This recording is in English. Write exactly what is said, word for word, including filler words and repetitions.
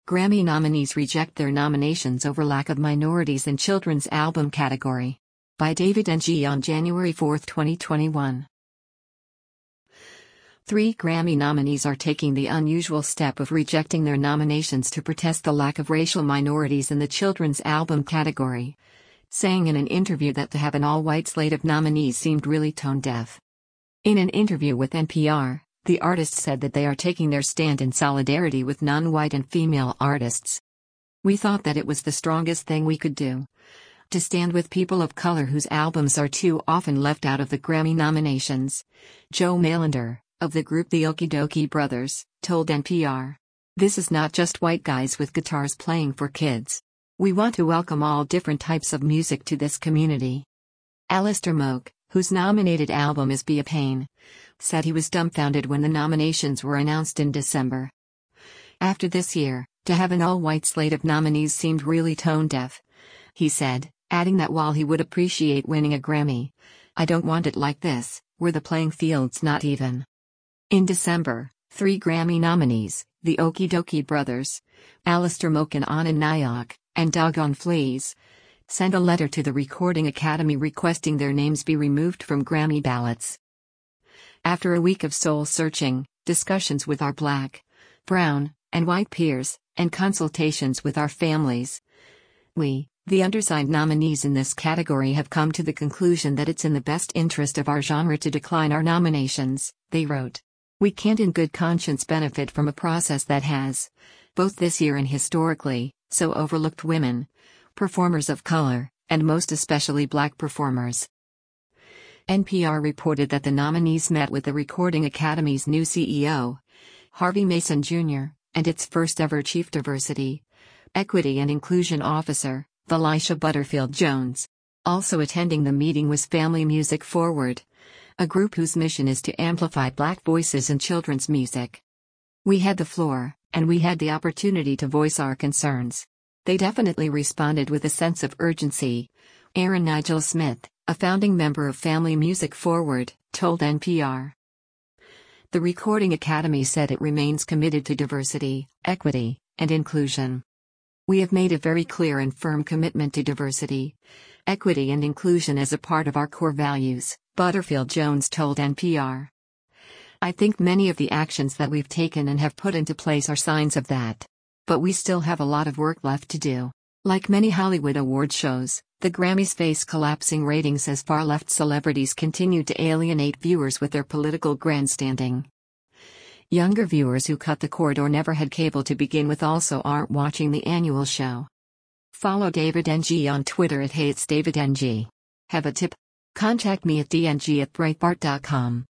Grammy nominees reject their nominations over lack of minorities in children's album category. By David N G on January fourth, twenty twenty-one. Three Grammy nominees are taking the unusual step of rejecting their nominations to protest the lack of racial minorities in the children's album category, saying in an interview that to have an all-white slate of nominees seemed really tone-deaf. In an interview with N P R, the artists said that they are taking their stand in solidarity with non-white and female artists. "We thought that it was the strongest thing we could do. To stand with people of color whose albums are too often left out of the Grammy nominations," Joe Melander, of the group the Okie Dokie Brothers, told N P R. "This is not just white guys with guitars playing for kids. We want to welcome all different types of music to this community." Alistair Moak, whose nominated album is Be a Pain, said he was dumbfounded when the nominations were announced in December. "After this year, to have an all-white slate of nominees seemed really tone-deaf," he said, adding that while he would appreciate winning a Grammy, "I don't want it like this, where the playing field's not even." In December, three Grammy nominees, the Okie Dokie Brothers, Alistair Moak and Anand Nayak, and Doggone Fleas, sent a letter to the Recording Academy requesting their names be removed from Grammy ballots. After a week of soul-searching, discussions with our black, brown, and white peers, and consultations with our families, we, the undersigned nominees in this category, have come to the conclusion that it's in the best interest of our genre to decline our nominations, they wrote. "We can't in good conscience benefit from a process that has, both this year and historically, so overlooked women, performers of color, and most especially black performers." N P R reported that the nominees met with the Recording Academy's new C E O, Harvey Mason Junior, and its first-ever Chief Diversity, Equity and Inclusion Officer, Felicia Butterfield Jones. Also attending the meeting was Family Music Forward, a group whose mission is to amplify black voices in children's music. "We had the floor, and we had the opportunity to voice our concerns. They definitely responded with a sense of urgency," Aaron Nigel Smith, a founding member of Family Music Forward, told N P R. The Recording Academy said it remains committed to diversity, equity, and inclusion. "We have made a very clear and firm commitment to diversity, equity and inclusion as a part of our core values," Butterfield Jones told N P R. "I think many of the actions that we've taken and have put into place are signs of that. But we still have a lot of work left to do." Like many Hollywood award shows, the Grammys face collapsing ratings as far-left celebrities continue to alienate viewers with their political grandstanding. Younger viewers who cut the cord or never had cable to begin with also aren't watching the annual show. Follow David N G on Twitter at Hey It's David N G. Have a tip? Contact me at d n g at breitbart dot com.